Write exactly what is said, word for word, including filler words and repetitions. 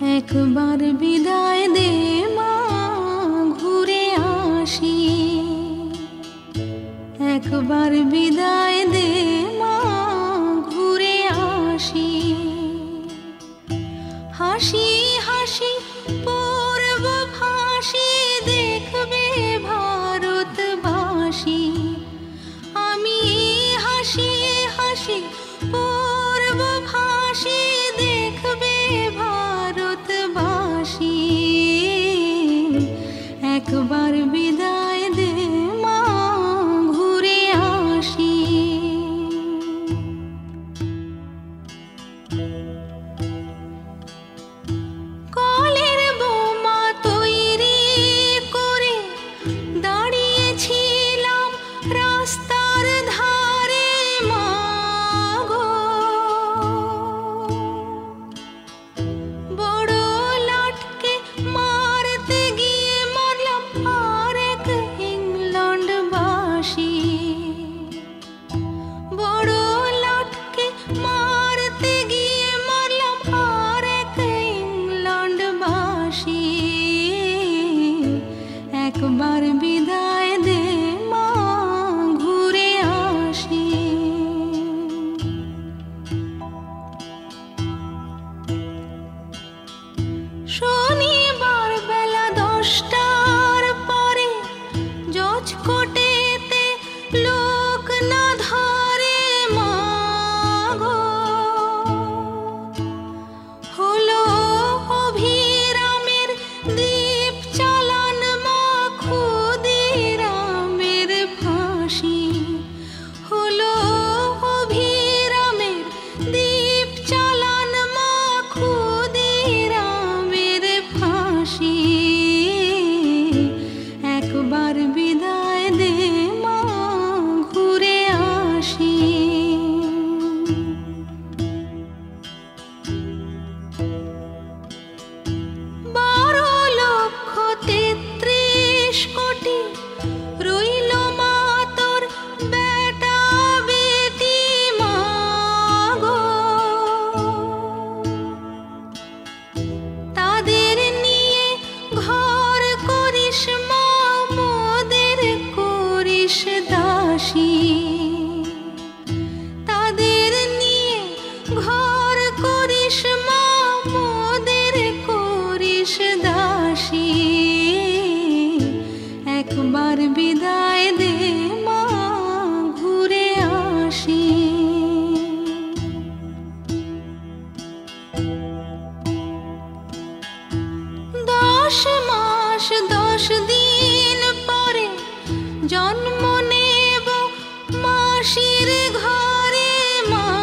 একবার বিদায় দে মা, ঘুরে আসি। একবার বিদায় দে মা, ঘুরে আসি। হাসি হাসি পূর্ব ভাসি, দেখবে ভারতবাসী। আমি হাসি হাসি পূর্ব ভাসি, দেখবে ভারতবাসী। একবার বিদায় দে মা, ঘুরে আসি। কলের বোমা তৈরি করে দাঁড়িয়েছিলাম রাস্তার ধারে মা গো। বড় লাটকে মারতে গিয়ে মারলাম আরেক ইংল্যান্ডবাসী। বড় লাটকে মারতে গিয়ে মারলাম আরেক ইংল্যান্ডবাসী। একবার বিদায় দে মা, ঘুরে আসি। শনিবার বেলা দশটার পরে জজকোটেতে লোক না ধরে মা গো। হলো অভিরামের দ্বীপ চালান মা, ক্ষুদিরামের ফাঁসি। হলো অভিরামের দ্বীপ চালান মা, ক্ষুদিরামের ফাঁসি। একবার বিদায় দে মা, ঘুরে আসি। বারো লক্ষ তেত্রিশ কোটি রইল মা তোর বেটা বেটি মা গো। তাদের নিয়ে ঘর করিস মা, মোদের করিস দাসী। তাদের নিয়ে ঘর করিস মা, মোদের করিস দাসী। একবার বিদায় দে মা, ঘুরে আসি। দশ মাস দশ দিন পরে জন্ম নেব মাসির ঘরে মা